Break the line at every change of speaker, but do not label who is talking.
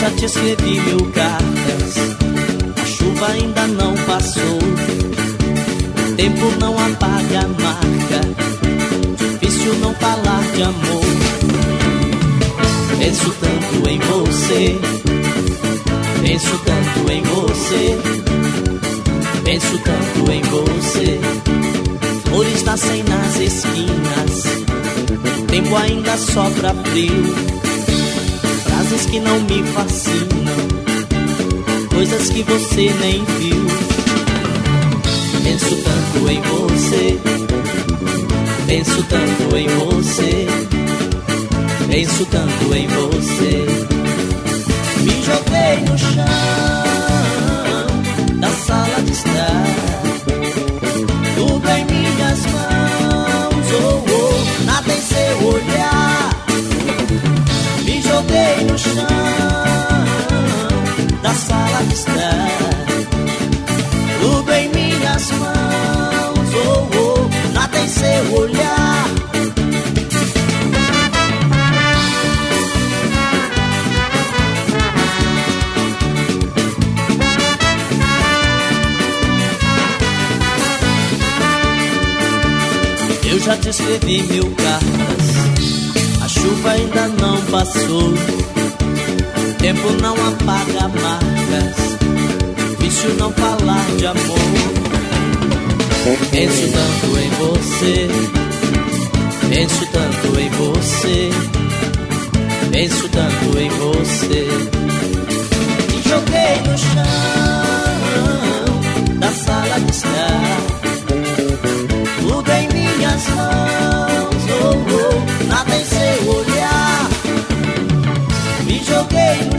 já te escrevi 1000 cartas, a chuva ainda não passou. O tempo não apaga a marca, difícil não falar de amor. Penso tanto em você, penso tanto em você, penso tanto em você. Flores nascem nas esquinas, o tempo ainda sopra frio. Frases que não me fascinam, coisas que você nem viu. Penso tanto em você, penso tanto em você, penso tanto em você. Me joguei no chão da sala de estar, tudo em minhas mãos, oh, oh, nada em seu olhar. Me joguei no chão da sala de estar, tudo em minhas mãos, oh, oh, nada em seu olhar. Eu já te escrevi 1000 cartas, a chuva ainda não passou. O tempo não apaga marcas, difícil não falar de amor. Penso tanto em você, penso tanto em você, penso tanto em você. Me joguei no chão da sala de estar, tudo em minhas mãos, oh, oh, nada em seu olhar. Me joguei